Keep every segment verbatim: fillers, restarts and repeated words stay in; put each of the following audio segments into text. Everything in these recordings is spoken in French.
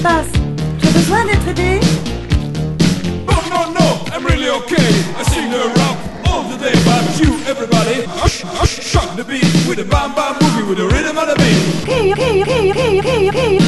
passe? Tu as besoin d'être aidé? Oh no, no, I'm really okay. I sing the rap all the day, but you, everybody, hush, hush, shock the beat with a bam bam boogie with the rhythm of the beat. Hey, hey, hey, hey, hey, hey.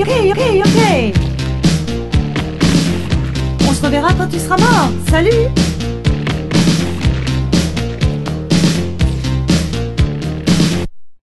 On se reverra quand tu seras mort. Salut!